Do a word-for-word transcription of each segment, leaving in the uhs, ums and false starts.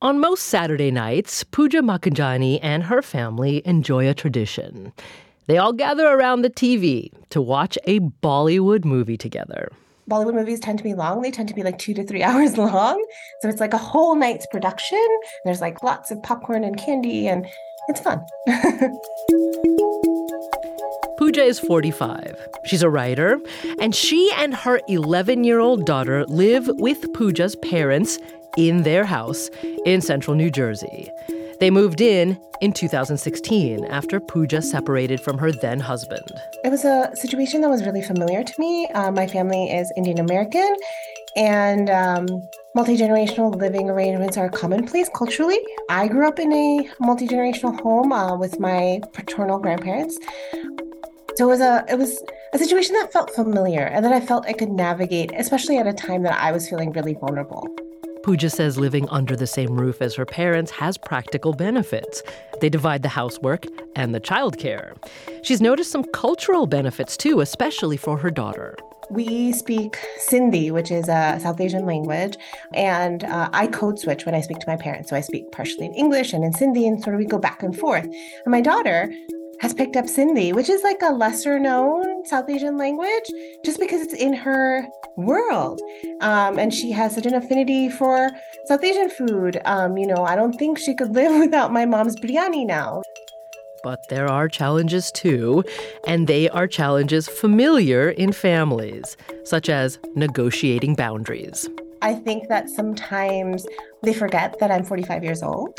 On most Saturday nights, Pooja Makanjani and her family enjoy a tradition. They all gather around the T V to watch a Bollywood movie together. Bollywood movies tend to be long. They tend to be like two to three hours long. So it's like a whole night's production. There's like lots of popcorn and candy, and it's fun. Pooja is forty-five. She's a writer, and she and her eleven-year-old daughter live with Pooja's parents in their house in central New Jersey. They moved in in two thousand sixteen after Pooja separated from her then-husband. It was a situation that was really familiar to me. Uh, my family is Indian American, and um, multi-generational living arrangements are commonplace culturally. I grew up in a multi-generational home uh, with my paternal grandparents. So it was a it was a situation that felt familiar and that I felt I could navigate, especially at a time that I was feeling really vulnerable. Pooja says living under the same roof as her parents has practical benefits. They divide the housework and the childcare. She's noticed some cultural benefits too, especially for her daughter. We speak Sindhi, which is a South Asian language, and uh, I code switch when I speak to my parents. So I speak partially in English and in Sindhi, and sort of we go back and forth. And my daughter has picked up Sindhi, which is like a lesser known South Asian language, just because it's in her world. Um, and she has such an affinity for South Asian food. Um, you know, I don't think she could live without my mom's biryani now. But there are challenges too, and they are challenges familiar in families, such as negotiating boundaries. I think that sometimes they forget that I'm forty-five years old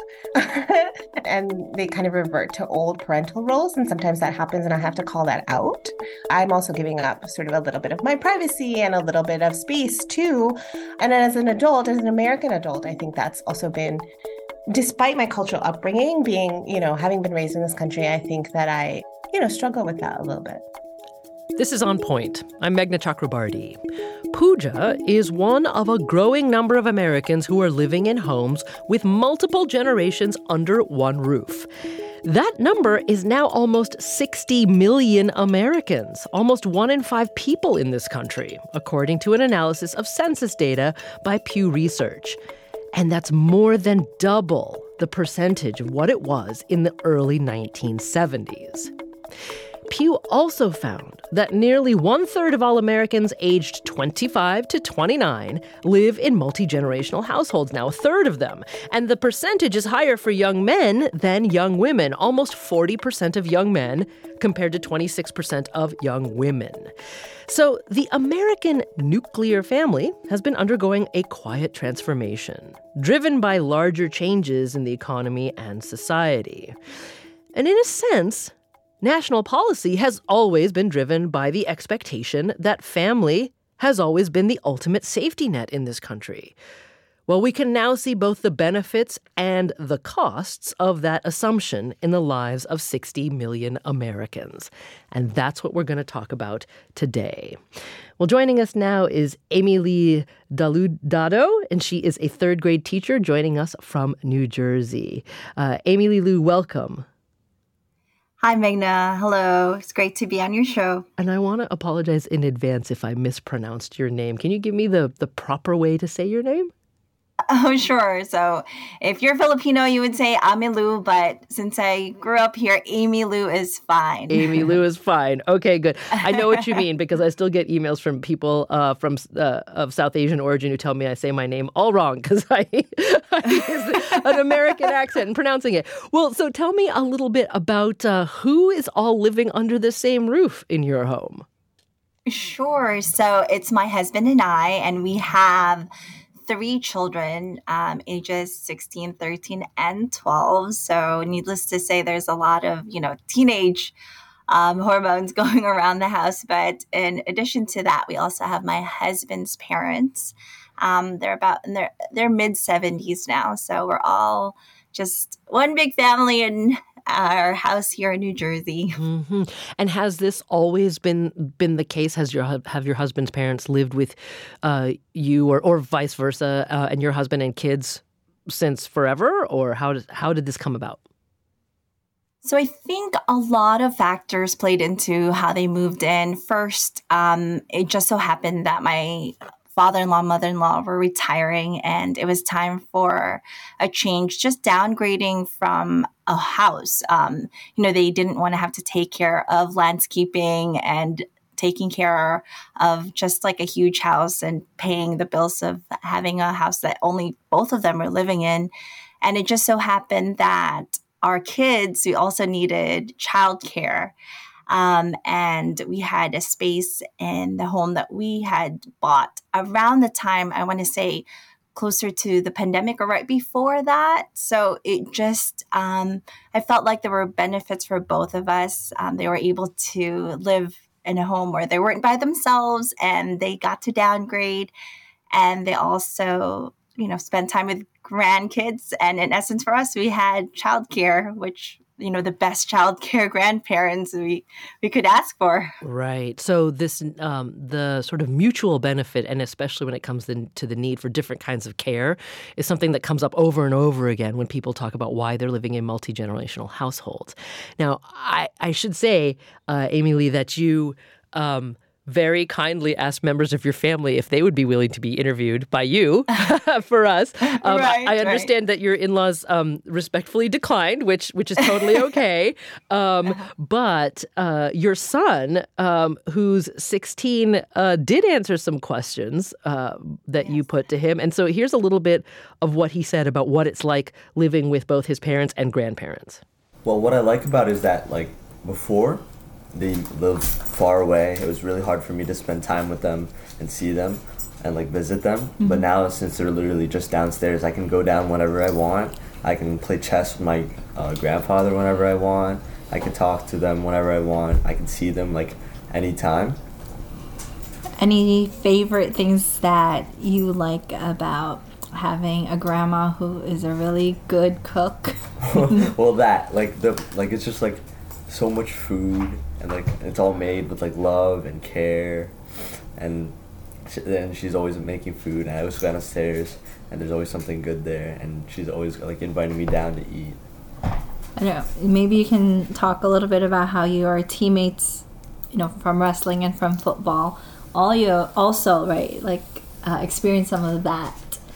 and they kind of revert to old parental roles. And sometimes that happens and I have to call that out. I'm also giving up sort of a little bit of my privacy and a little bit of space too. And as an adult, as an American adult, I think that's also been, despite my cultural upbringing, being, you know, having been raised in this country, I think that I, you know, struggle with that a little bit. This is On Point. I'm Meghna Chakrabarti. Pooja is one of a growing number of Americans who are living in homes with multiple generations under one roof. That number is now almost sixty million Americans, almost one in five people in this country, according to an analysis of census data by Pew Research. And that's more than double the percentage of what it was in the early nineteen seventies. Pew also found that nearly one-third of all Americans aged twenty-five to twenty-nine live in multi-generational households now, a third of them. And the percentage is higher for young men than young women, almost forty percent of young men compared to twenty-six percent of young women. So the American nuclear family has been undergoing a quiet transformation, driven by larger changes in the economy and society. And in a sense, national policy has always been driven by the expectation that family has always been the ultimate safety net in this country. Well, we can now see both the benefits and the costs of that assumption in the lives of sixty million Americans. And that's what we're going to talk about today. Well, joining us now is Amy Lee Daludado, and she is a third grade teacher joining us from New Jersey. Uh, Amy Lee Lu, welcome. Hi, Meghna. Hello. It's great to be on your show. And I want to apologize in advance if I mispronounced your name. Can you give me the, the proper way to say your name? Oh, sure. So if you're Filipino, you would say Amilu, but since I grew up here, Amy Lu is fine. Amy Lu is fine. Okay, good. I know what you mean because I still get emails from people uh, from uh, of South Asian origin who tell me I say my name all wrong because I, I use an American accent in pronouncing it. Well, so tell me a little bit about uh, who is all living under the same roof in your home. Sure. So it's my husband and I, and we have three children, um, ages sixteen, thirteen, and twelve. So needless to say, there's a lot of, you know, teenage um, hormones going around the house. But in addition to that, we also have my husband's parents. Um, they're about in their, their mid seventies now. So we're all just one big family in our house here in New Jersey. Mm-hmm. And has this always been been the case? Has your have your husband's parents lived with uh, you, or or vice versa, uh, and your husband and kids since forever, or how did how did this come about? So I think a lot of factors played into how they moved in. First, um, it just so happened that my father-in-law, mother-in-law were retiring, and it was time for a change, just downgrading from a house. Um, you know, they didn't want to have to take care of landscaping and taking care of just like a huge house and paying the bills of having a house that only both of them were living in. And it just so happened that our kids, we also needed childcare. Um, and we had a space in the home that we had bought around the time, I want to say, closer to the pandemic or right before that. So it just, um, I felt like there were benefits for both of us. Um, they were able to live in a home where they weren't by themselves and they got to downgrade. And they also, you know, spent time with grandkids. And in essence, for us, we had childcare, which, you know, the best childcare grandparents we, we could ask for. Right. So this, um, the sort of mutual benefit, and especially when it comes to, to the need for different kinds of care, is something that comes up over and over again when people talk about why they're living in multi-generational households. Now, I, I should say, uh, Amy Lee, that you um, very kindly asked members of your family if they would be willing to be interviewed by you for us. Um, right, I, I understand right. that your in-laws um, respectfully declined, which which is totally okay. um, but uh, your son, um, who's sixteen, uh, did answer some questions uh, that yes. you put to him. And so here's a little bit of what he said about what it's like living with both his parents and grandparents. Well, what I like about it is that, like, before they lived far away, it was really hard for me to spend time with them and see them and like visit them. Mm-hmm. But now, since they're literally just downstairs, I can go down whenever I want. I can play chess with my uh, grandfather whenever I want. I can talk to them whenever I want. I can see them like anytime. Any favorite things that you like about having a grandma who is a really good cook? Well, that like the like it's just like so much food, and like it's all made with like love and care, and she, and she's always making food. And I always go downstairs, and there's always something good there, and she's always like inviting me down to eat. I know. Maybe you can talk a little bit about how you are teammates, you know, from wrestling and from football. All you also right, like uh, experience some of that.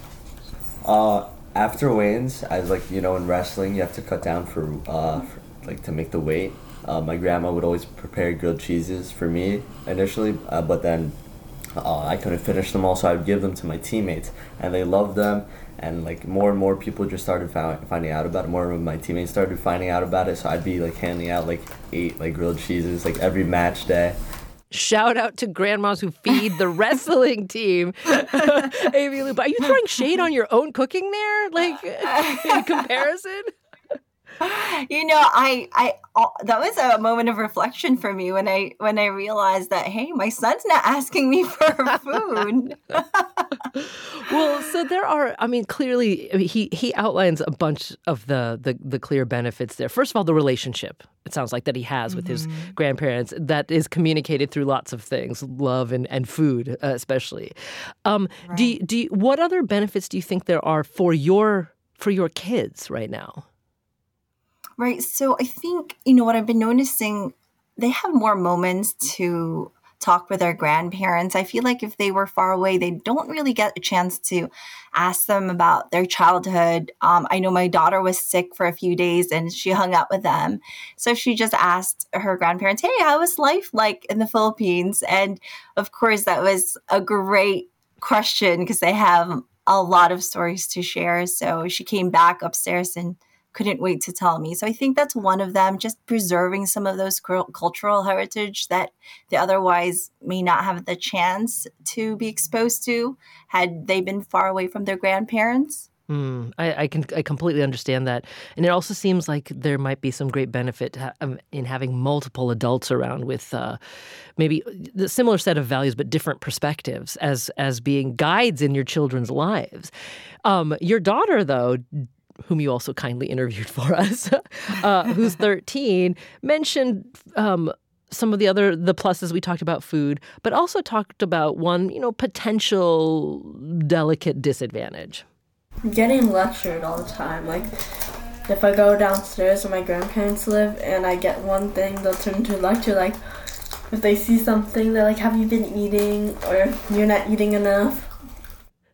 Uh, after weigh-ins, I was like, you know, in wrestling, you have to cut down for uh. For, like to make the weight. Uh, my grandma would always prepare grilled cheeses for me initially, uh, but then uh, I couldn't finish them all, so I would give them to my teammates, and they loved them. And like more and more people just started found, finding out about it. More of my teammates started finding out about it, so I'd be like handing out like eight like grilled cheeses like every match day. Shout out to grandmas who feed the wrestling team. Amy Lee, but are you throwing shade on your own cooking there, like in comparison? You know, I, I, oh, that was a moment of reflection for me when I, when I realized that, hey, my son's not asking me for food. Well, so there are, I mean, clearly, I mean, he, he outlines a bunch of the, the, the clear benefits there. First of all, the relationship, it sounds like, that he has with mm-hmm. his grandparents that is communicated through lots of things, love and, and food, uh, especially. Um, right. Do you, do you, what other benefits do you think there are for your, for your kids right now? Right. So I think, you know, what I've been noticing, they have more moments to talk with their grandparents. I feel like if they were far away, they don't really get a chance to ask them about their childhood. Um, I know my daughter was sick for a few days and she hung out with them. So she just asked her grandparents, hey, how was life like in the Philippines? And of course, that was a great question because they have a lot of stories to share. So she came back upstairs and couldn't wait to tell me. So I think that's one of them, just preserving some of those cultural heritage that they otherwise may not have the chance to be exposed to had they been far away from their grandparents. Mm, I, I can I completely understand that. And it also seems like there might be some great benefit in having multiple adults around with uh, maybe the similar set of values but different perspectives as, as being guides in your children's lives. Um, your daughter, though, whom you also kindly interviewed for us, uh, who's thirteen, mentioned um, some of the other, the pluses we talked about food, but also talked about one, you know, potential delicate disadvantage. Getting lectured all the time. Like, if I go downstairs where my grandparents live and I get one thing, they'll turn into a lecture. Like, if they see something, they're like, have you been eating? Or you're not eating enough.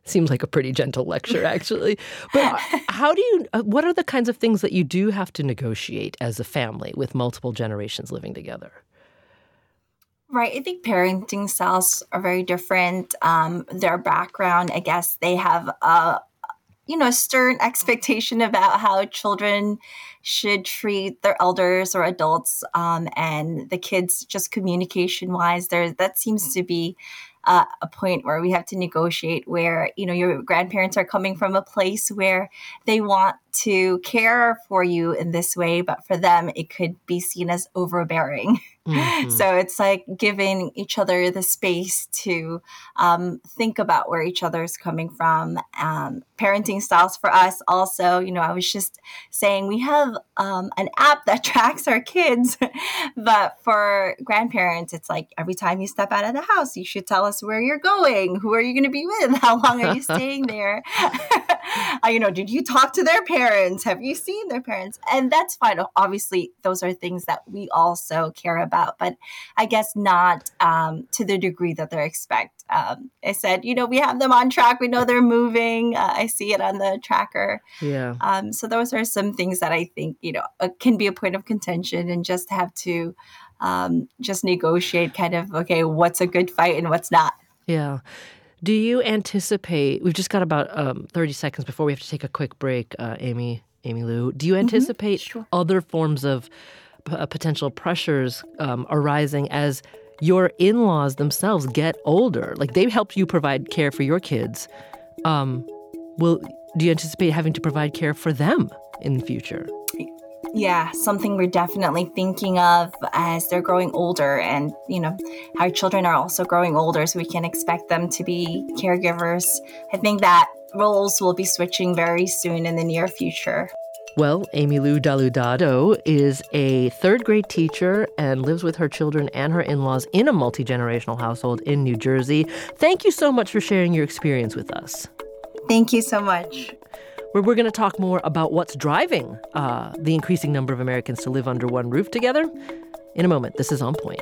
Seems like a pretty gentle lecture, actually. But how do you, what are the kinds of things that you do have to negotiate as a family with multiple generations living together? Right. I think parenting styles are very different. Um, their background, I guess they have a, you know, stern expectation about how children should treat their elders or adults. Um, and the kids, just communication wise, there that seems to be Uh, a point where we have to negotiate where, you know, your grandparents are coming from a place where they want to care for you in this way, but for them, it could be seen as overbearing. Mm-hmm. So it's like giving each other the space to um, think about where each other is coming from. Um, parenting styles for us also, you know, I was just saying we have um, an app that tracks our kids, but for grandparents, it's like every time you step out of the house, you should tell us where you're going. Who are you going to be with? How long are you staying there? uh, you know, did you talk to their parents? Have you seen their parents? And that's fine. Obviously, those are things that we also care about, but I guess not um, to the degree that they expect. Um, I said, you know, we have them on track. We know they're moving. Uh, I see it on the tracker. Yeah. Um, so those are some things that I think, you know, uh, can be a point of contention, and just have to um, just negotiate kind of, okay, what's a good fight and what's not. Yeah. Do you anticipate, we've just got about um, thirty seconds before we have to take a quick break, uh, Amy, Amy Lou. Do you anticipate mm-hmm. Sure. other forms of p- potential pressures um, arising as your in-laws themselves get older? Like, they've helped you provide care for your kids. Um, will do you anticipate having to provide care for them in the future? Yeah, something we're definitely thinking of as they're growing older, and, you know, our children are also growing older, so we can expect them to be caregivers. I think that roles will be switching very soon in the near future. Well, Amy Lou Daludado is a third grade teacher and lives with her children and her in-laws in a multi-generational household in New Jersey. Thank you so much for sharing your experience with us. Thank you so much. Where we're going to talk more about what's driving uh, the increasing number of Americans to live under one roof together in a moment. This is On Point.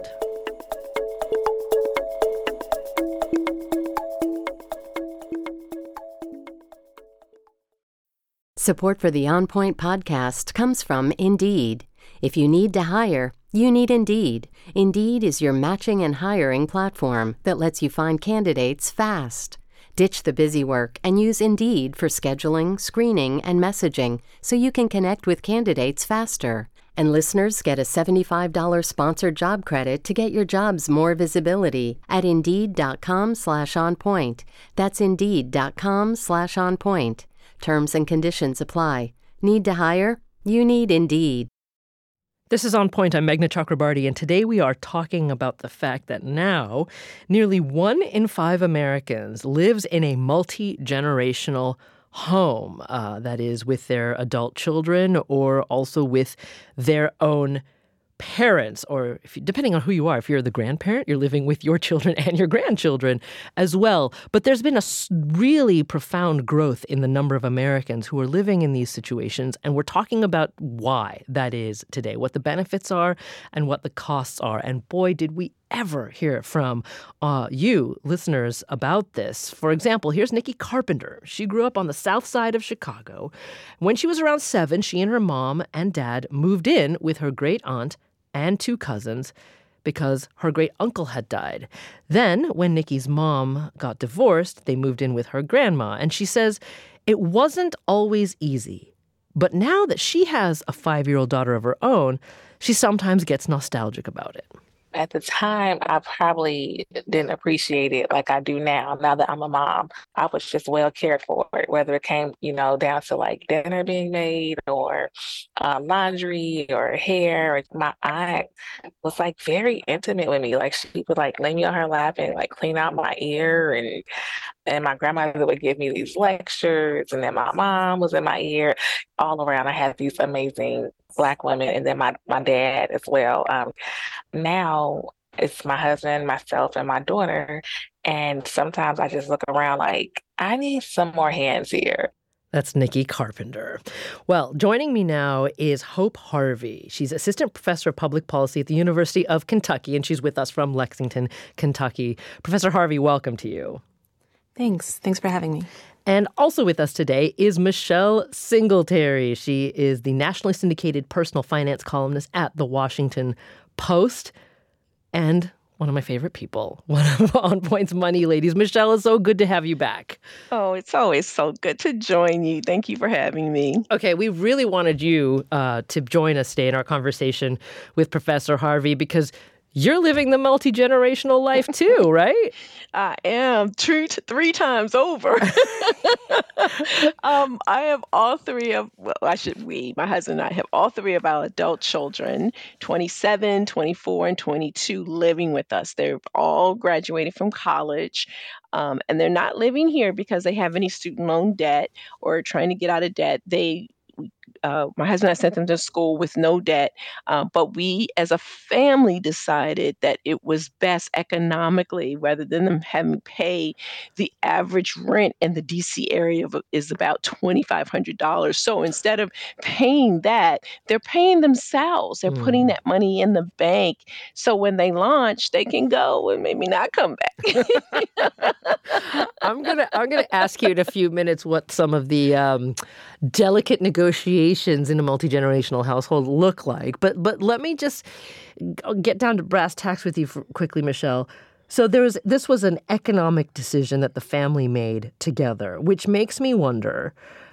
Support for the On Point podcast comes from Indeed. If you need to hire, you need Indeed. Indeed is your matching and hiring platform that lets you find candidates fast. Ditch the busy work and use Indeed for scheduling, screening, and messaging so you can connect with candidates faster. And listeners get a seventy-five dollars sponsored job credit to get your jobs more visibility at Indeed.com slash on point. That's Indeed.com slash on point. Terms and conditions apply. Need to hire? You need Indeed. This is On Point. I'm Meghna Chakrabarty, and today we are talking about the fact that now nearly one in five Americans lives in a multi-generational home, uh, that is with their adult children or also with their own parents, or if you, depending on who you are, if you're the grandparent, you're living with your children and your grandchildren as well. But there's been a really profound growth in the number of Americans who are living in these situations, and we're talking about why that is today, what the benefits are and what the costs are. And boy, did we ever hear from uh, you, listeners, about this. For example, here's Nikki Carpenter. She grew up on the south side of Chicago. When she was around seven, she and her mom and dad moved in with her great aunt and two cousins because her great uncle had died. Then, when Nikki's mom got divorced, they moved in with her grandma. And she says it wasn't always easy. But now that she has a five-year-old daughter of her own, she sometimes gets nostalgic about it. At the time, I probably didn't appreciate it like I do now. Now that I'm a mom, I was just well cared for, whether it came, you know, down to like dinner being made or um, laundry or hair. My aunt was like very intimate with me. Like she would like lay me on her lap and like clean out my ear, and and my grandmother would give me these lectures, and then my mom was in my ear. All around, I had these amazing Black women, and then my, my dad as well. Um, now it's my husband, myself, and my daughter. And sometimes I just look around like, I need some more hands here. That's Nikki Carpenter. Well, joining me now is Hope Harvey. She's assistant professor of public policy at the University of Kentucky, and she's with us from Lexington, Kentucky. Professor Harvey, welcome to you. Thanks. Thanks for having me. And also with us today is Michelle Singletary. She is the nationally syndicated personal finance columnist at The Washington Post and one of my favorite people, one of On Point's money ladies. Michelle, it's so good to have you back. Oh, it's always so good to join you. Thank you for having me. Okay, we really wanted you uh, to join us today in our conversation with Professor Harvey because you're living the multi-generational life too, right? I am two to three times over. um, I have all three of, well, I should, we, my husband and I have all three of our adult children, twenty-seven, twenty-four, and twenty-two, living with us. They're all graduated from college. Um, and they're not living here because they have any student loan debt or trying to get out of debt. They Uh, my husband and I sent them to school with no debt, uh, but we as a family decided that it was best economically, rather than them having to pay the average rent in the D C area of, is about twenty-five hundred dollars. So instead of paying that, they're paying themselves. They're mm. putting that money in the bank. So when they launch, they can go and maybe not come back. I'm gonna I'm gonna ask you in a few minutes what some of the um, delicate negotiations in a multi-generational household look like. But but let me just get down to brass tacks with you for, quickly, Michelle. So there was this was an economic decision that the family made together, which makes me wonder,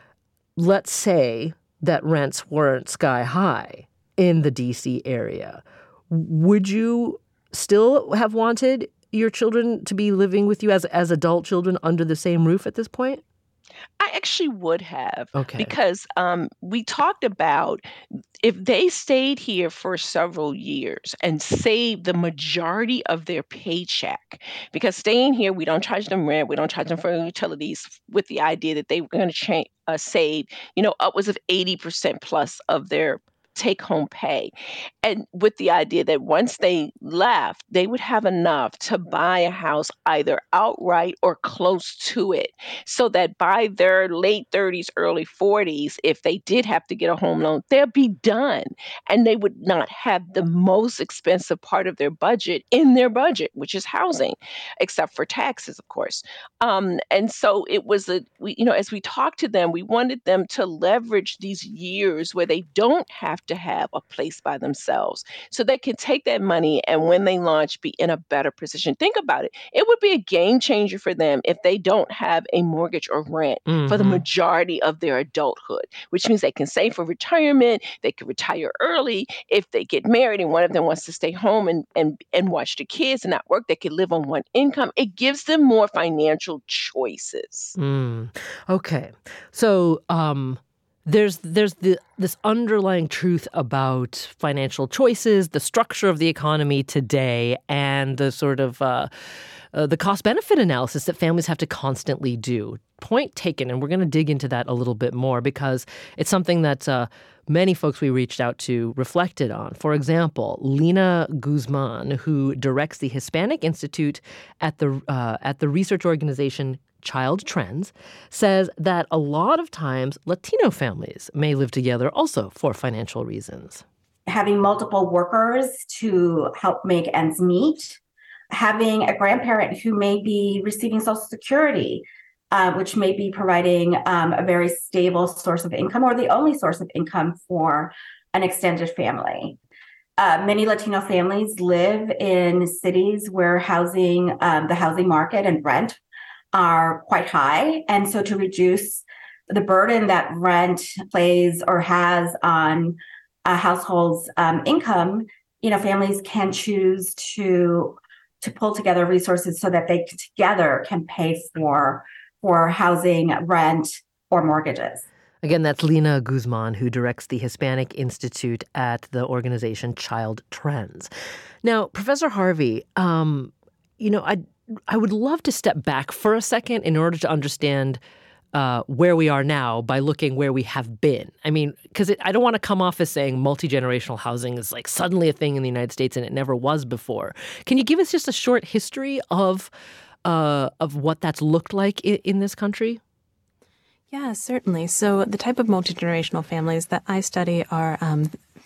let's say that rents weren't sky high in the D C area. Would you still have wanted your children to be living with you as as adult children under the same roof at this point? I actually would have, okay. because um, we talked about if they stayed here for several years and saved the majority of their paycheck, because staying here, we don't charge them rent, we don't charge them for utilities, with the idea that they were going to cha- uh, save, you know, upwards of eighty percent plus of their take-home pay. And with the idea that once they left, they would have enough to buy a house either outright or close to it, so that by their late thirties, early forties, if they did have to get a home loan, they'd be done. And they would not have the most expensive part of their budget in their budget, which is housing, except for taxes, of course. Um, and so it was, a, we, you know, as we talked to them, we wanted them to leverage these years where they don't have to have a place by themselves, so they can take that money and when they launch, be in a better position. Think about it. It would be a game changer for them if they don't have a mortgage or rent mm-hmm. for the majority of their adulthood, which means they can save for retirement. They can retire early. If they get married and one of them wants to stay home and, and, and watch the kids and not work, they can live on one income. It gives them more financial choices. Mm. Okay. So, um, There's there's the this underlying truth about financial choices, the structure of the economy today, and the sort of uh, uh, the cost-benefit analysis that families have to constantly do. Point taken, and we're going to dig into that a little bit more because it's something that uh, many folks we reached out to reflected on. For example, Lina Guzman, who directs the Hispanic Institute at the uh, at the research organization Child Trends, says that a lot of times Latino families may live together also for financial reasons. Having multiple workers to help make ends meet, having a grandparent who may be receiving Social Security, uh, which may be providing um, a very stable source of income or the only source of income for an extended family. Uh, many Latino families live in cities where housing, um, the housing market and rent are quite high. And so to reduce the burden that rent plays or has on a household's um, income, you know, families can choose to to pull together resources so that they together can pay for, for housing, rent, or mortgages. Again, that's Lina Guzman, who directs the Hispanic Institute at the organization Child Trends. Now, Professor Harvey, um, you know, I I would love to step back for a second in order to understand uh, where we are now by looking where we have been. I mean, because I don't want to come off as saying multi-generational housing is like suddenly a thing in the United States and it never was before. Can you give us just a short history of uh, of what that's looked like in, in this country? Yeah, certainly. So the type of multi-generational families that I study are um,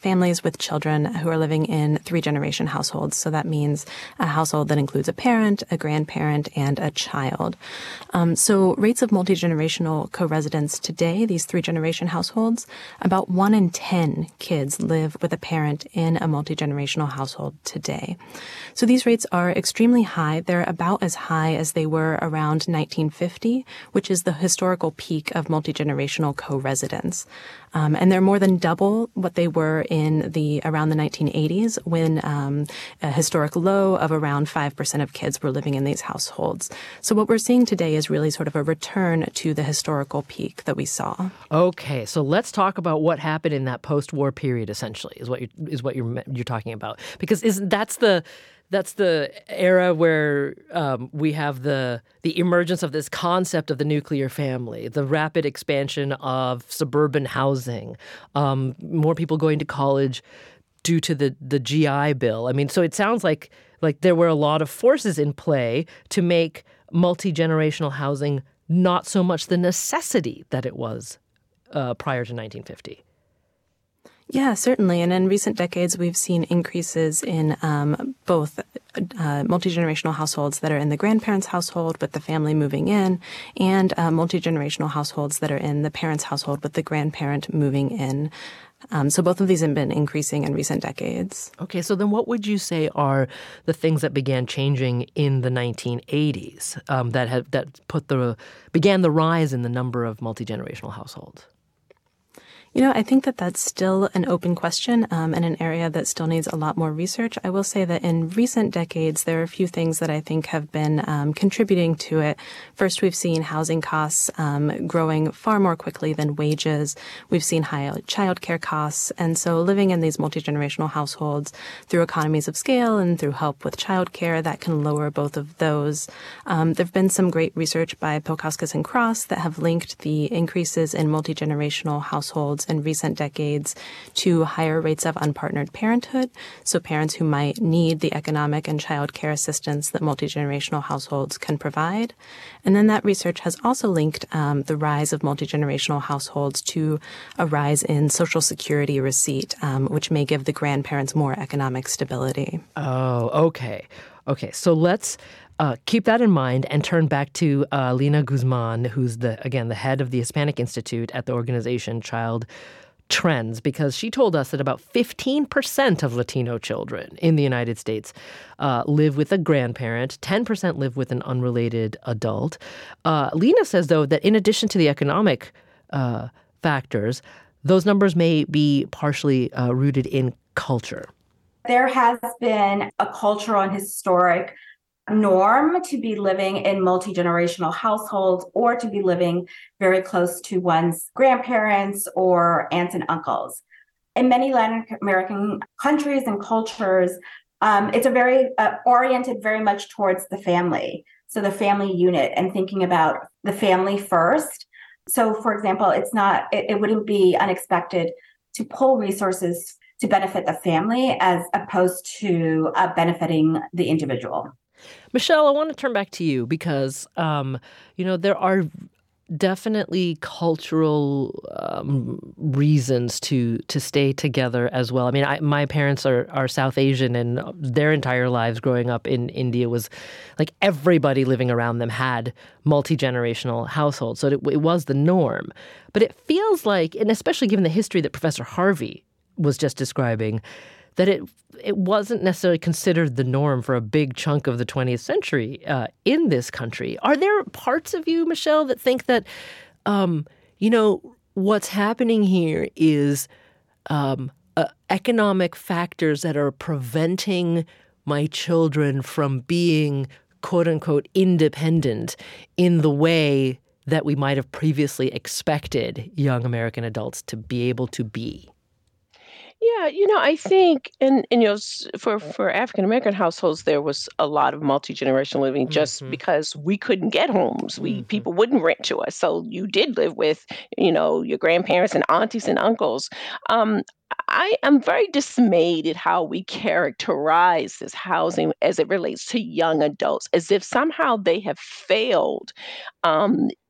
families with children who are living in three-generation households. So that means a household that includes a parent, a grandparent, and a child. Um, so rates of multi-generational co-residence today, these three-generation households, about one in ten kids live with a parent in a multi-generational household today. So these rates are extremely high. They're about as high as they were around nineteen fifty, which is the historical peak of multi-generational co-residence. Um, and they're more than double what they were in the around the nineteen eighties, when um, a historic low of around five percent of kids were living in these households. So what we're seeing today is really sort of a return to the historical peak that we saw. Okay, so let's talk about what happened in that post-war period. Essentially, is what you're, is what you're you're talking about, because isn't that's the That's the era where um, we have the the emergence of this concept of the nuclear family, the rapid expansion of suburban housing, um, more people going to college due to the, the G I Bill. I mean, so it sounds like like there were a lot of forces in play to make multi-generational housing not so much the necessity that it was uh, prior to nineteen fifty. Yeah, certainly. And in recent decades, we've seen increases in um, both uh, multi-generational households that are in the grandparents' household with the family moving in, and uh, multi-generational households that are in the parents' household with the grandparent moving in. Um, so both of these have been increasing in recent decades. Okay, so then what would you say are the things that began changing in the nineteen eighties um, that have that put the began the rise in the number of multi-generational households? You know, I think that that's still an open question um, and an area that still needs a lot more research. I will say that in recent decades, there are a few things that I think have been um, contributing to it. First, we've seen housing costs um, growing far more quickly than wages. We've seen high childcare costs. And so living in these multi-generational households through economies of scale and through help with childcare, that can lower both of those. Um, there have been some great research by Pokauskas and Cross that have linked the increases in multi-generational households in recent decades to higher rates of unpartnered parenthood, so parents who might need the economic and child care assistance that multi-generational households can provide. And then that research has also linked um, the rise of multi-generational households to a rise in Social Security receipt, um, which may give the grandparents more economic stability. Oh, okay. Okay, so let's Uh, keep that in mind and turn back to uh, Lina Guzman, who's the again the head of the Hispanic Institute at the organization Child Trends, because she told us that about fifteen percent of Latino children in the United States uh, live with a grandparent, ten percent live with an unrelated adult. Uh, Lina says, though, that in addition to the economic uh, factors, those numbers may be partially uh, rooted in culture. There has been a cultural and historic norm to be living in multi-generational households or to be living very close to one's grandparents or aunts and uncles. In many Latin American countries and cultures, um, it's a very uh, oriented very much towards the family. So the family unit and thinking about the family first. So for example, it's not, it, it wouldn't be unexpected to pull resources to benefit the family as opposed to uh, benefiting the individual. Michelle, I want to turn back to you because, um, you know, there are definitely cultural um, reasons to to stay together as well. I mean, I, my parents are, are South Asian, and their entire lives growing up in India was like everybody living around them had multi-generational households. So it, it was the norm. But it feels like, and especially given the history that Professor Harvey was just describing, that it it wasn't necessarily considered the norm for a big chunk of the twentieth century uh, in this country. Are there parts of you, Michelle, that think that, um, you know, what's happening here is um, uh, economic factors that are preventing my children from being, quote unquote, independent in the way that we might have previously expected young American adults to be able to be? Yeah, you know, I think, and, and you know, s- for for African American households, there was a lot of multi-generational living just Mhm. because we couldn't get homes. We Mhm. people wouldn't rent to us, so you did live with, you know, your grandparents and aunties and uncles. Um, I am very dismayed at how we characterize this housing as it relates to young adults, as if somehow they have failed um,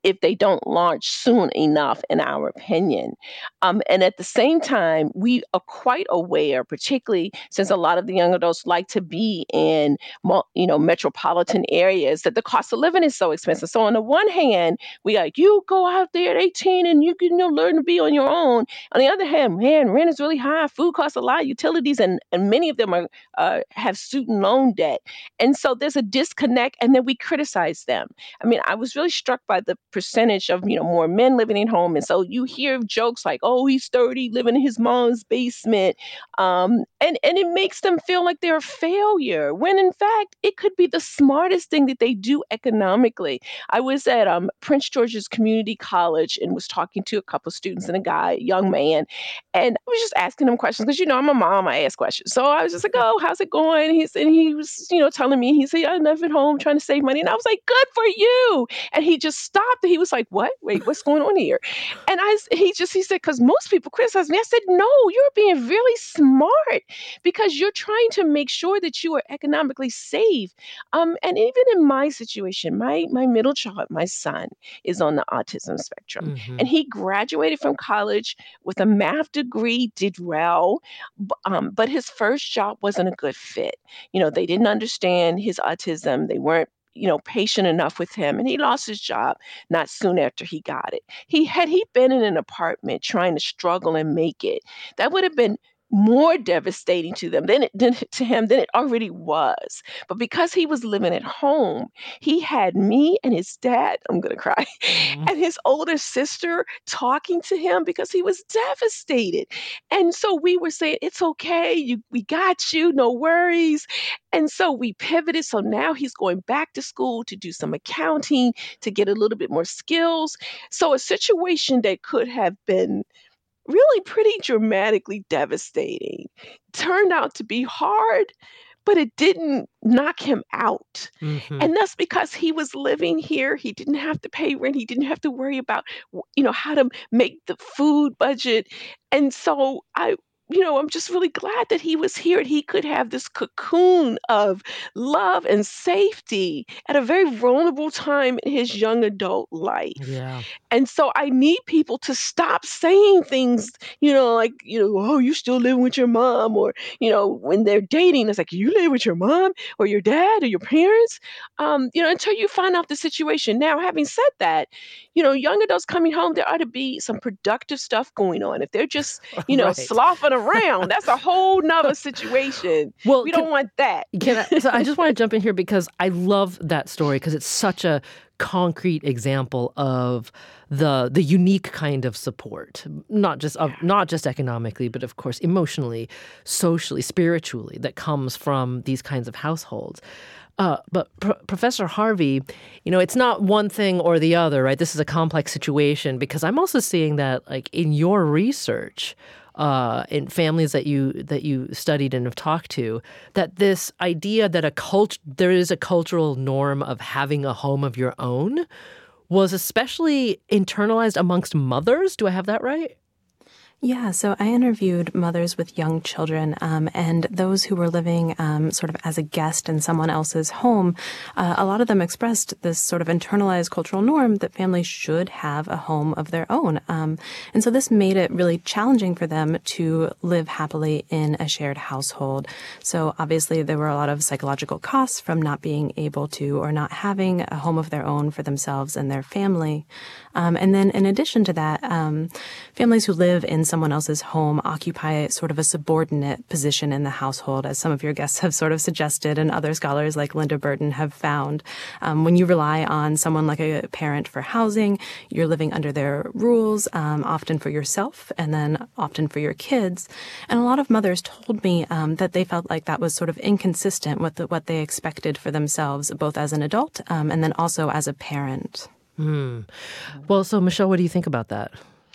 if they don't launch soon enough, in our opinion. Um, and at the same time, we are quite aware, particularly since a lot of the young adults like to be in, mul- you know, metropolitan areas, that the cost of living is so expensive. So on the one hand, we like, you go out there at eighteen and you can, you know, learn to be on your own. On the other hand, man, rent is really high, food costs a lot, utilities, and, and many of them are uh, have student loan debt. And so there's a disconnect, and then we criticize them. I mean, I was really struck by the percentage of, you know, more men living at home. And so you hear jokes like, oh, he's thirty, living in his mom's basement. Um, and, and it makes them feel like they're a failure, when in fact, it could be the smartest thing that they do economically. I was at um, Prince George's Community College and was talking to a couple of students and a guy, a young man, and I was just asking him questions because, you know, I'm a mom, I ask questions. So I was just like, oh, how's it going? He said, he was, you know, telling me, he said, I'm living at home trying to save money. And I was like, good for you. And he just stopped. And he was like, what? Wait, what's going on here? And I, he just, he said, because most people criticize me. I said, no, you're being really smart because you're trying to make sure that you are economically safe. Um, and even in my situation, my, my middle child, my son, is on the autism spectrum. Mhm. And he graduated from college with a math degree, did well, b- um, but his first job wasn't a good fit. You know, they didn't understand his autism. They weren't, you know, patient enough with him, and he lost his job not soon after he got it. He had he been in an apartment trying to struggle and make it, that would have been more devastating to them than it than to him than it already was. But because he was living at home, he had me and his dad, I'm gonna cry, Mhm. and his older sister talking to him because he was devastated. And so we were saying, it's okay, you we got you, no worries. And so we pivoted. So now he's going back to school to do some accounting to get a little bit more skills. So a situation that could have been really pretty dramatically devastating turned out to be hard, but it didn't knock him out. Mhm. And that's because he was living here. He didn't have to pay rent. He didn't have to worry about, w- you know, how to make the food budget. And so I, you know, I'm just really glad that he was here and he could have this cocoon of love and safety at a very vulnerable time in his young adult life. Yeah. And so I need people to stop saying things, you know, like, you know, oh, you still living with your mom, or, you know, when they're dating, it's like, you live with your mom or your dad or your parents, um, you know, until you find out the situation. Now, having said that, you know, young adults coming home, there ought to be some productive stuff going on. If they're just, you know, Right. sloughing around, that's a whole nother situation. Well, We can, don't want that. can I, so I just want to jump in here because I love that story because it's such a concrete example of the the unique kind of support, not just of not just economically, but of course emotionally, socially, spiritually, that comes from these kinds of households. Uh, but Pro- Professor Harvey, you know, it's not one thing or the other, right? This is a complex situation because I'm also seeing that, like in your research, uh, in families that you that you studied and have talked to, that this idea that a cult there is a cultural norm of having a home of your own was especially internalized amongst mothers. Do I have that right? Yeah, so I interviewed mothers with young children um, and those who were living um, sort of as a guest in someone else's home. Uh, a lot of them expressed this sort of internalized cultural norm that families should have a home of their own. Um, and so this made it really challenging for them to live happily in a shared household. So obviously there were a lot of psychological costs from not being able to or not having a home of their own for themselves and their family. Um, and then in addition to that, um, families who live in someone else's home occupy sort of a subordinate position in the household, as some of your guests have sort of suggested and other scholars like Linda Burton have found. Um, when you rely on someone like a parent for housing, you're living under their rules, um, often for yourself and then often for your kids. And a lot of mothers told me um, that they felt like that was sort of inconsistent with the, what they expected for themselves, both as an adult um, and then also as a parent. Hmm. Well, so Michelle, what do you think about that?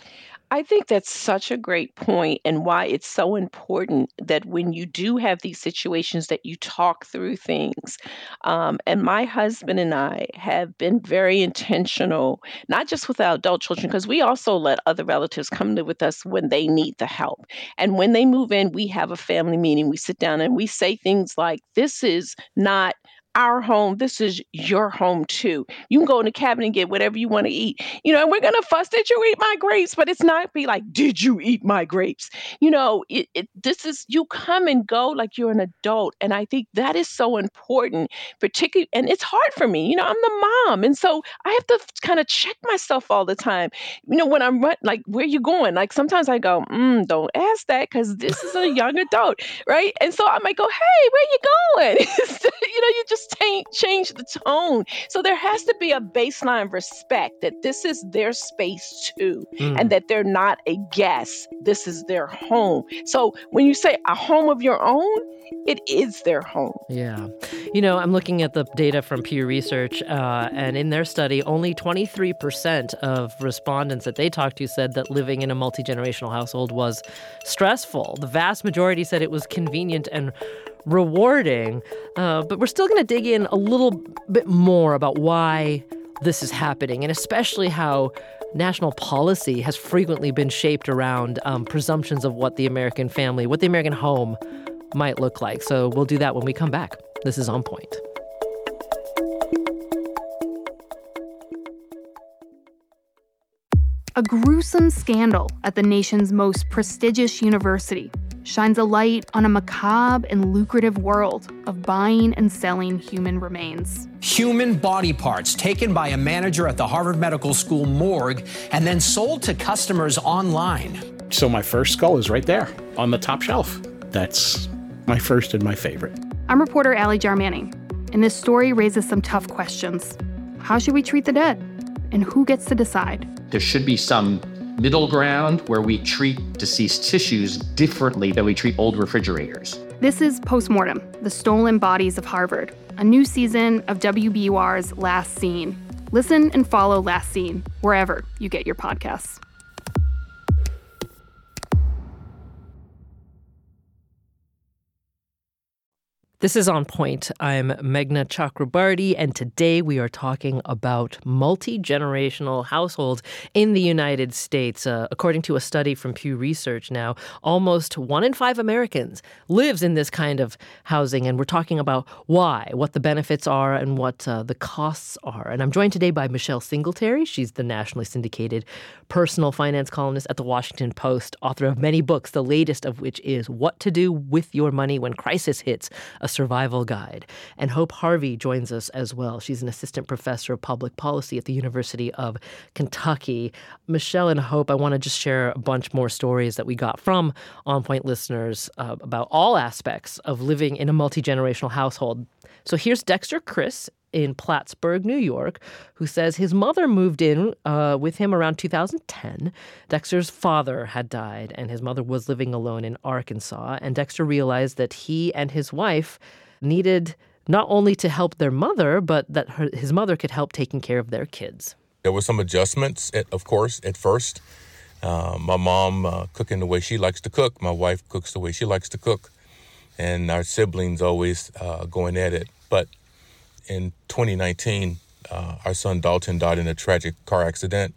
I think that's such a great point, and why it's so important that when you do have these situations that you talk through things. Um, and my husband and I have been very intentional, not just with our adult children, because we also let other relatives come live with us when they need the help. And when they move in, we have a family meeting. We sit down and we say things like, this is not our home. This is your home too. You can go in the cabinet and get whatever you want to eat. You know, and we're going to fuss that you eat my grapes, but it's not be like, did you eat my grapes? You know, it, it, this is, you come and go like you're an adult. And I think that is so important, particularly, and it's hard for me. You know, I'm the mom. And so I have to kind of check myself all the time. You know, when I'm run- like, where you going? Like sometimes I go, mm, don't ask that because this is a young adult, right? And so I might go, hey, where you going? You know, you just change, change the tone. So there has to be a baseline respect that this is their space too, mm. and that they're not a guest. This is their home. So when you say a home of your own, it is their home. Yeah. You know, I'm looking at the data from Pew Research, uh, and in their study, only twenty-three percent of respondents that they talked to said that living in a multi-generational household was stressful. The vast majority said it was convenient and rewarding. Uh, but we're still going to dig in a little bit more about why this is happening, and especially how national policy has frequently been shaped around um, presumptions of what the American family, what the American home might look like. So we'll do that when we come back. This is On Point. A gruesome scandal at the nation's most prestigious university shines a light on a macabre and lucrative world of buying and selling human remains. Human body parts taken by a manager at the Harvard Medical School morgue and then sold to customers online. So my first skull is right there on the top shelf. That's my first and my favorite. I'm reporter Allie Jarmanning, and this story raises some tough questions. How should we treat the dead? And who gets to decide? There should be some middle ground where we treat deceased tissues differently than we treat old refrigerators. This is Postmortem, The Stolen Bodies of Harvard, a new season of W B U R's Last Seen. Listen and follow Last Seen wherever you get your podcasts. This is On Point. I'm Meghna Chakrabarti, and today we are talking about multi-generational households in the United States. Uh, according to a study from Pew Research now, almost one in five Americans lives in this kind of housing, and we're talking about why, what the benefits are, and what uh, the costs are. And I'm joined today by Michelle Singletary. She's the nationally syndicated personal finance columnist at the Washington Post, author of many books, the latest of which is What to Do with Your Money When Crisis Hits, a survival guide. And Hope Harvey joins us as well. She's an assistant professor of public policy at the University of Kentucky. Michelle and Hope, I want to just share a bunch more stories that we got from On Point listeners uh, about all aspects of living in a multi-generational household. So here's Dexter Chris in Plattsburgh, New York, who says his mother moved in uh, with him around two thousand ten. Dexter's father had died, and his mother was living alone in Arkansas. And Dexter realized that he and his wife needed not only to help their mother, but that her, his mother could help taking care of their kids. There were some adjustments, at, of course, at first. Uh, my mom uh, cooking the way she likes to cook. My wife cooks the way she likes to cook. And our siblings always uh, going at it. But in twenty nineteen, uh, our son Dalton died in a tragic car accident.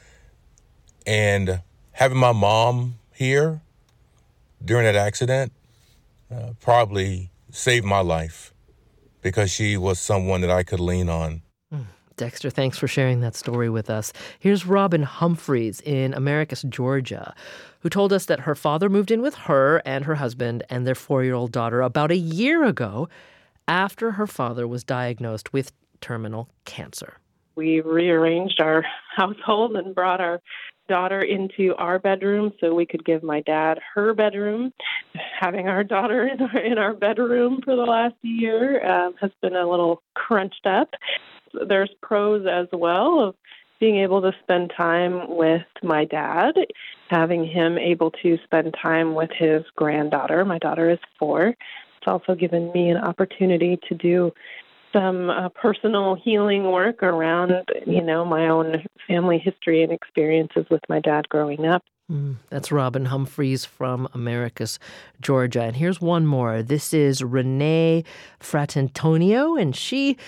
And having my mom here during that accident uh, probably saved my life because she was someone that I could lean on. Mm. Dexter, thanks for sharing that story with us. Here's Robin Humphreys in Americus, Georgia, who told us that her father moved in with her and her husband and their four-year-old daughter about a year ago after her father was diagnosed with terminal cancer. We rearranged our household and brought our daughter into our bedroom so we could give my dad her bedroom. Having our daughter in our, in our bedroom for the last year um, has been a little crunched up. There's pros as well of being able to spend time with my dad, having him able to spend time with his granddaughter. My daughter is four. It's also given me an opportunity to do some uh, personal healing work around, you know, my own family history and experiences with my dad growing up. Mm, that's Robin Humphreys from Americus, Georgia. And here's one more. This is Renee Fratantonio, and she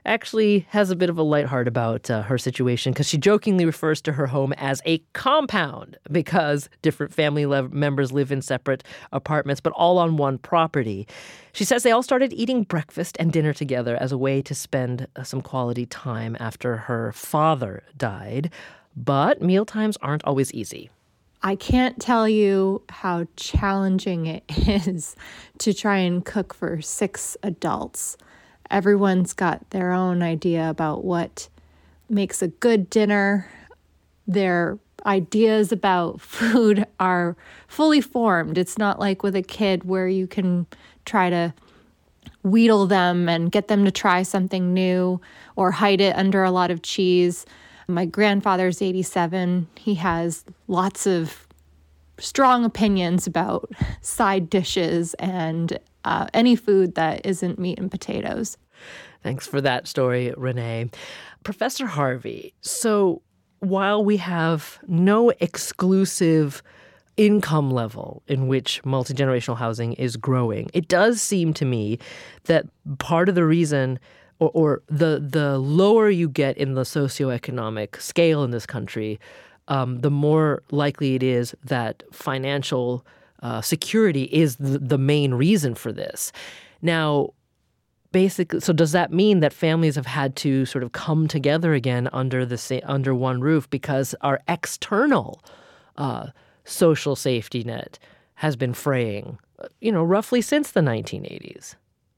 actually has a bit of a light heart about uh, her situation because she jokingly refers to her home as a compound because different family le- members live in separate apartments, but all on one property. She says they all started eating breakfast and dinner together as a way to spend uh, some quality time after her father died. But mealtimes aren't always easy. I can't tell you how challenging it is to try and cook for six adults. Everyone's got their own idea about what makes a good dinner. Their ideas about food are fully formed. It's not like with a kid where you can try to wheedle them and get them to try something new or hide it under a lot of cheese. My grandfather's eighty-seven. He has lots of strong opinions about side dishes and uh, any food that isn't meat and potatoes. Thanks for that story, Renee. Professor Harvey, so while we have no exclusive income level in which multi-generational housing is growing, it does seem to me that part of the reason or, or the the lower you get in the socioeconomic scale in this country, um, the more likely it is that financial uh, security is the, the main reason for this. Now, basically, so does that mean that families have had to sort of come together again under the sa- under one roof because our external uh, social safety net has been fraying, you know, roughly since the nineteen eighties?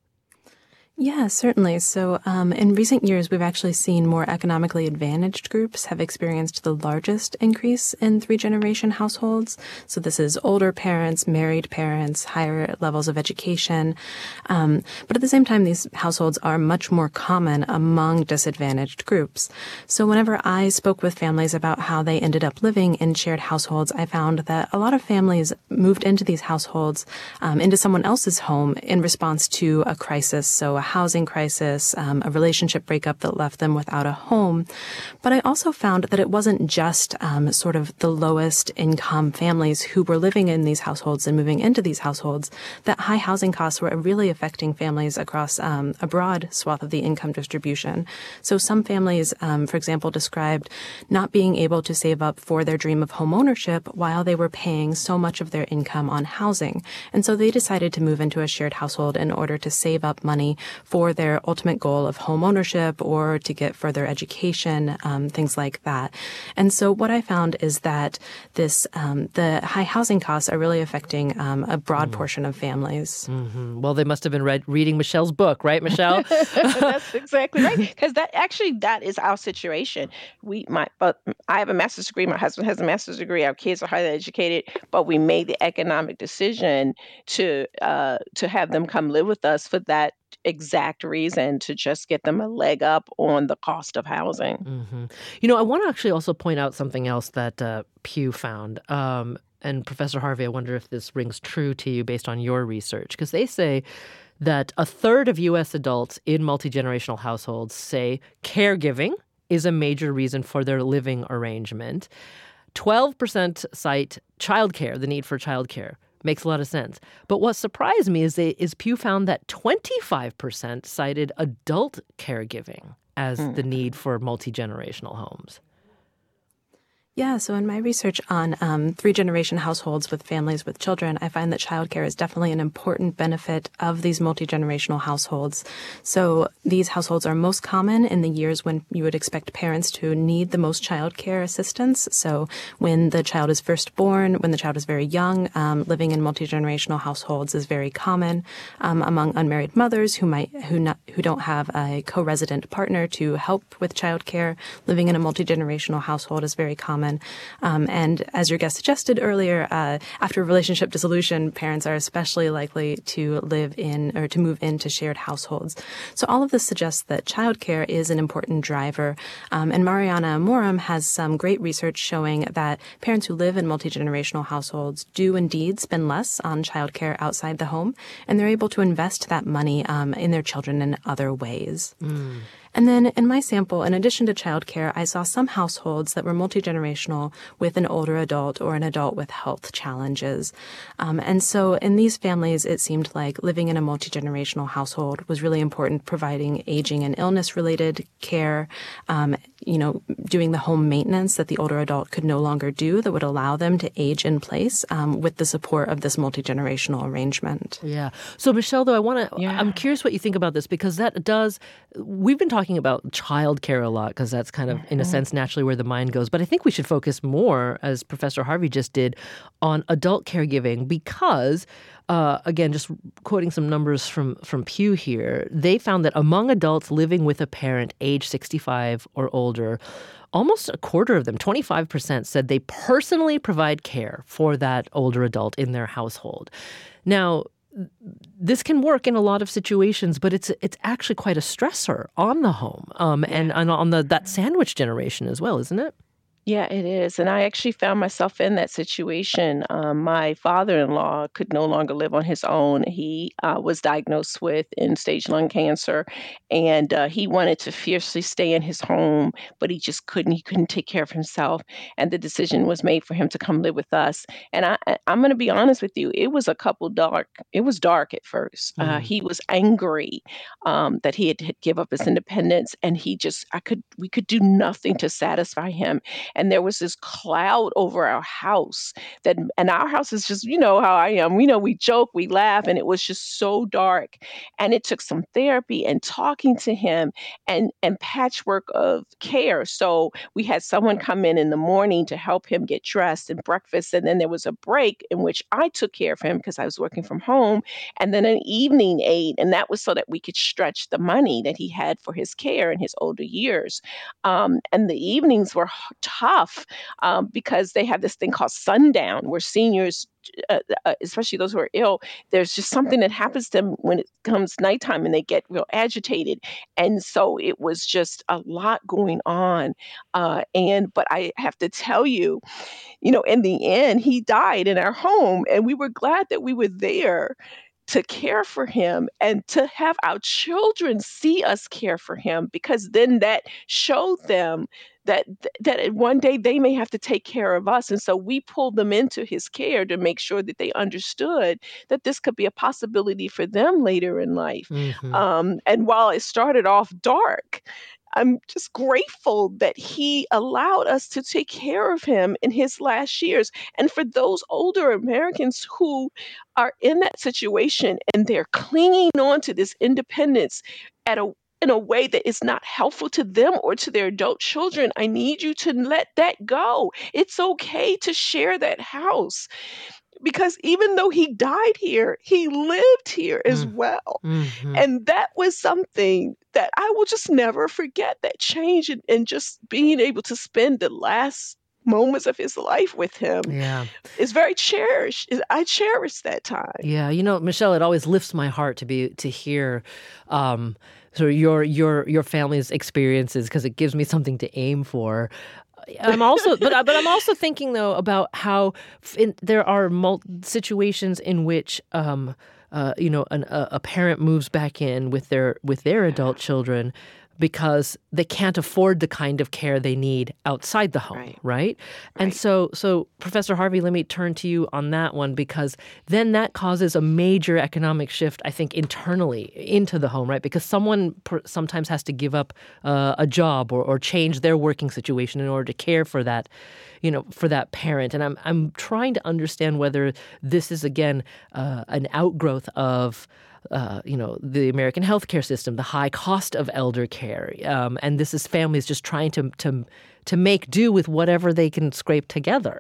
Yeah, certainly. So um, in recent years, we've actually seen more economically advantaged groups have experienced the largest increase in three-generation households. So this is older parents, married parents, higher levels of education. Um, but at the same time, these households are much more common among disadvantaged groups. So whenever I spoke with families about how they ended up living in shared households, I found that a lot of families moved into these households, um, into someone else's home in response to a crisis. So a housing crisis, um, a relationship breakup that left them without a home. But I also found that it wasn't just um, sort of the lowest income families who were living in these households and moving into these households, that high housing costs were really affecting families across um, a broad swath of the income distribution. So some families, um, for example, described not being able to save up for their dream of home ownership while they were paying so much of their income on housing. And so they decided to move into a shared household in order to save up money for their ultimate goal of home ownership or to get further education, um, things like that. And so what I found is that this um, the high housing costs are really affecting um, a broad mm. portion of families. Mm-hmm. Well, they must have been read, reading Michelle's book, right, Michelle? That's exactly right. Because that actually that is our situation. We my but I have a master's degree. My husband has a master's degree. Our kids are highly educated, but we made the economic decision to uh, to have them come live with us for that exact reason, to just get them a leg up on the cost of housing. Mm-hmm. You know, I want to actually also point out something else that uh, Pew found. Um, and Professor Harvey, I wonder if this rings true to you based on your research, because they say that a third of U S adults in multi-generational households say caregiving is a major reason for their living arrangement. twelve percent cite childcare, the need for childcare. Makes a lot of sense. But what surprised me is, they, is Pew found that twenty-five percent cited adult caregiving as mm. the need for multi-generational homes. Yeah, so in my research on um, three-generation households with families with children, I find that childcare is definitely an important benefit of these multi-generational households. So these households are most common in the years when you would expect parents to need the most childcare assistance. So when the child is first born, when the child is very young, um, living in multi-generational households is very common um, among unmarried mothers who might who not who don't have a co-resident partner to help with childcare. Living in a multi-generational household is very common. Um, and as your guest suggested earlier, uh, after relationship dissolution, parents are especially likely to live in or to move into shared households. So all of this suggests that childcare is an important driver. Um, and Mariana Amorim has some great research showing that parents who live in multi-generational households do indeed spend less on childcare outside the home, and they're able to invest that money um, in their children in other ways. Mm. And then in my sample, in addition to childcare, I saw some households that were multi-generational with an older adult or an adult with health challenges. Um, and so in these families, it seemed like living in a multi-generational household was really important, providing aging and illness-related care, um, you know, doing the home maintenance that the older adult could no longer do that would allow them to age in place um, with the support of this multi-generational arrangement. Yeah. So, Michelle, though, I want to, yeah. I'm curious what you think about this, because that does, we've been talking about childcare a lot because that's kind of, in a sense, naturally where the mind goes. But I think we should focus more, as Professor Harvey just did, on adult caregiving because, uh, again, just quoting some numbers from, from Pew here, they found that among adults living with a parent age sixty-five or older, almost a quarter of them, twenty-five percent, said they personally provide care for that older adult in their household. Now, this can work in a lot of situations, but it's it's actually quite a stressor on the home um, and, and on the that sandwich generation as well, isn't it? Yeah, it is. And I actually found myself in that situation. Um, my father-in-law could no longer live on his own. He uh, was diagnosed with end-stage lung cancer, and uh, he wanted to fiercely stay in his home, but he just couldn't. He couldn't take care of himself. And the decision was made for him to come live with us. And I, I'm going to be honest with you, it was a couple dark. It was dark at first. Mm. Uh, he was angry um, that he had to give up his independence, and he just, I could, we could do nothing to satisfy him. And there was this cloud over our house that, and our house is just, you know how I am. We know we joke, we laugh, and it was just so dark. And it took some therapy and talking to him and, and patchwork of care. So we had someone come in in the morning to help him get dressed and breakfast. And then there was a break in which I took care of him because I was working from home. And then an evening aid. And that was so that we could stretch the money that he had for his care in his older years. Um, and the evenings were tough. Tough um, because they have this thing called sundown where seniors, uh, uh, especially those who are ill, there's just something that happens to them when it comes nighttime and they get real agitated. And so it was just a lot going on. Uh, and but I have to tell you, you know, in the end, he died in our home, and we were glad that we were there to care for him and to have our children see us care for him, because then that showed them that that one day they may have to take care of us. And so we pulled them into his care to make sure that they understood that this could be a possibility for them later in life. Mm-hmm. Um, and while it started off dark, I'm just grateful that he allowed us to take care of him in his last years. And for those older Americans who are in that situation and they're clinging on to this independence at a in a way that is not helpful to them or to their adult children, I need you to let that go. It's okay to share that house. Because even though he died here, he lived here as well. Mm-hmm. And that was something that I will just never forget, that change and, and just being able to spend the last moments of his life with him Yeah. is very cherished. I cherish that time. Yeah, you know, Michelle, it always lifts my heart to be to hear um, sort of your your your family's experiences, because it gives me something to aim for. I'm also, but but I'm also thinking though about how in, there are mul- situations in which um, uh, you know an, a, a parent moves back in with their with their adult children because they can't afford the kind of care they need outside the home, right? right? And Right. so, so Professor Harvey, let me turn to you on that one, because then that causes a major economic shift, I think, internally into the home, right? Because someone per- sometimes has to give up uh, a job or, or change their working situation in order to care for that, you know, for that parent. And I'm I'm trying to understand whether this is, again, uh, an outgrowth of Uh, you know, the American healthcare system, the high cost of elder care, um, and this is families just trying to to to make do with whatever they can scrape together.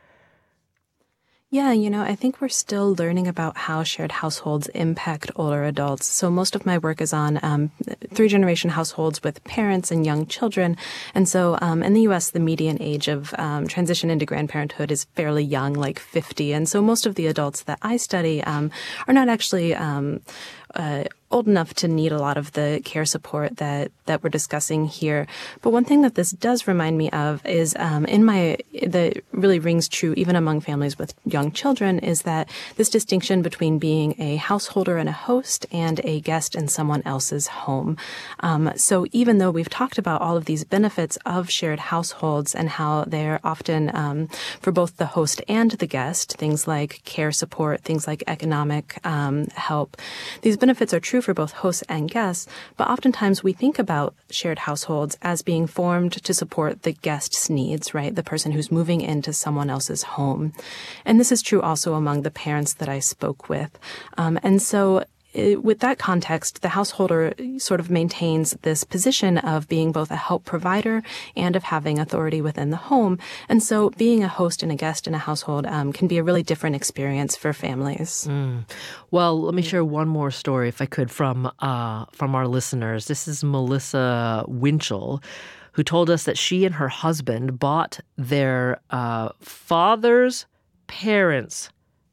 Yeah, you know, I think we're still learning about how shared households impact older adults. So most of my work is on um, three-generation households with parents and young children. And so um, in the U S, the median age of um, transition into grandparenthood is fairly young, like fifty. And so most of the adults that I study um, are not actually um, uh, old enough to need a lot of the care support that, that we're discussing here. But one thing that this does remind me of is um, in my, that really rings true even among families with young children, is that this distinction between being a householder and a host and a guest in someone else's home. Um, so even though we've talked about all of these benefits of shared households and how they're often um, for both the host and the guest, things like care support, things like economic um, help, these benefits are true for both hosts and guests, but oftentimes we think about shared households as being formed to support the guest's needs, right? The person who's moving into someone else's home. And this is true also among the parents that I spoke with. Um, and so It, with that context, the householder sort of maintains this position of being both a help provider and of having authority within the home. And so being a host and a guest in a household um, can be a really different experience for families. Mm. Well, let me share one more story, if I could, from uh, from our listeners. This is Melissa Winchell, who told us that she and her husband bought their uh, father's parents'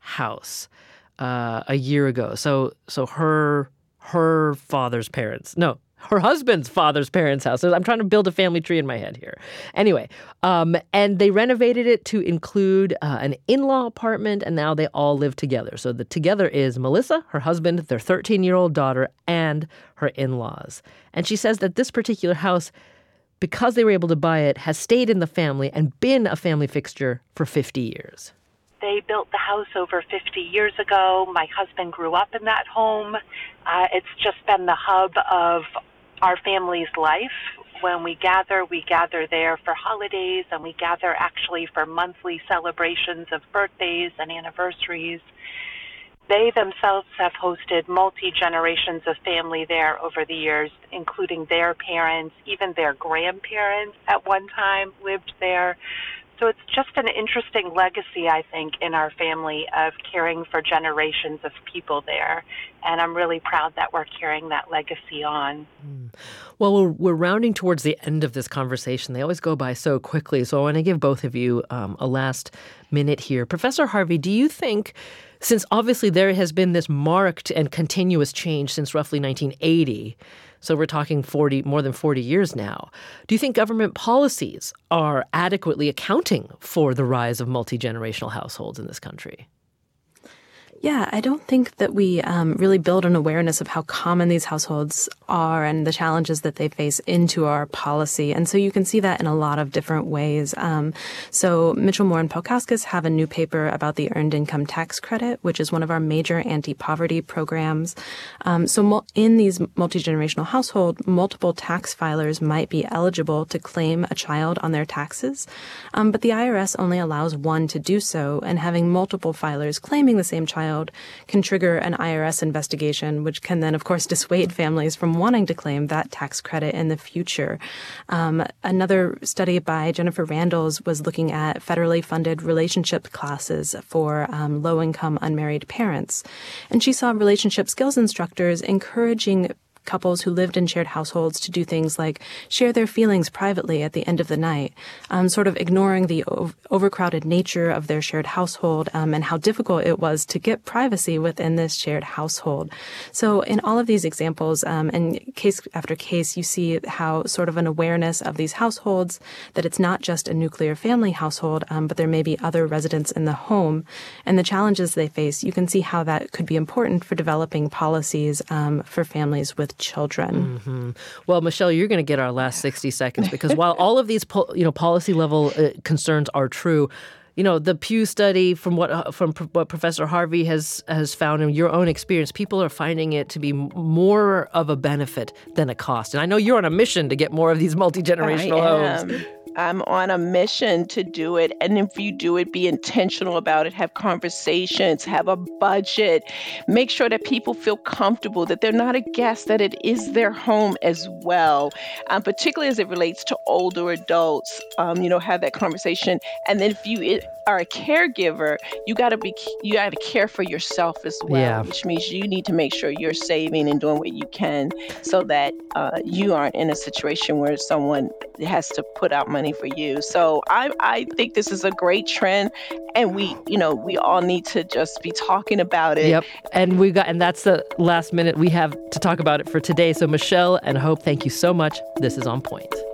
house Uh, a year ago. So so her her father's parents, no, her husband's father's parents' house. So I'm trying to build a family tree in my head here. Anyway, um, and they renovated it to include uh, an in-law apartment, and now they all live together. So the together is Melissa, her husband, their thirteen-year-old daughter, and her in-laws. And she says that this particular house, because they were able to buy it, has stayed in the family and been a family fixture for fifty years. They built the house over fifty years ago. My husband grew up in that home. Uh, it's just been the hub of our family's life. When we gather, we gather there for holidays, and we gather actually for monthly celebrations of birthdays and anniversaries. They themselves have hosted multi-generations of family there over the years, including their parents, even their grandparents at one time lived there. So it's just an interesting legacy, I think, in our family of caring for generations of people there. And I'm really proud that we're carrying that legacy on. Mm. Well, we're, we're rounding towards the end of this conversation. They always go by so quickly. So I want to give both of you um, a last minute here. Professor Harvey, do you think, since obviously there has been this marked and continuous change since roughly nineteen eighty, so we're talking forty, more than forty years now, do you think government policies are adequately accounting for the rise of multi-generational households in this country? Yeah, I don't think that we um, really build an awareness of how common these households are and the challenges that they face into our policy. And so you can see that in a lot of different ways. Um, so Mitchell, Moore, and Pelkauskas have a new paper about the Earned Income Tax Credit, which is one of our major anti-poverty programs. Um, so mul- in these multi-generational households, multiple tax filers might be eligible to claim a child on their taxes. Um, but the I R S only allows one to do so, and having multiple filers claiming the same child can trigger an I R S investigation, which can then, of course, dissuade families from wanting to claim that tax credit in the future. Um, another study by Jennifer Randles was looking at federally funded relationship classes for um, low-income unmarried parents. And she saw relationship skills instructors encouraging couples who lived in shared households to do things like share their feelings privately at the end of the night, um, sort of ignoring the o- overcrowded nature of their shared household um, and how difficult it was to get privacy within this shared household. So in all of these examples, um, and case after case, you see how sort of an awareness of these households, that it's not just a nuclear family household, um, but there may be other residents in the home, and the challenges they face. You can see how that could be important for developing policies um, for families with children. Mm-hmm. Well, Michelle, you're going to get our last sixty seconds, because while all of these po- you know, policy level uh, concerns are true, you know, the Pew study, from what uh, from pr- what Professor Harvey has has found in your own experience, people are finding it to be more of a benefit than a cost. And I know you're on a mission to get more of these multi-generational homes. I'm on a mission to do it. And if you do it, be intentional about it. Have conversations, have a budget. Make sure that people feel comfortable, that they're not a guest, that it is their home as well, um, particularly as it relates to older adults. Um, you know, have that conversation. And then if you are a caregiver, you got to be, you got to care for yourself as well, yeah. which means you need to make sure you're saving and doing what you can so that uh, you aren't in a situation where someone has to put out money planning for you. So I I think this is a great trend, and we, you know, we all need to just be talking about it. Yep. And we got, and that's the last minute we have to talk about it for today. So Michelle and Hope, thank you so much. This is On Point.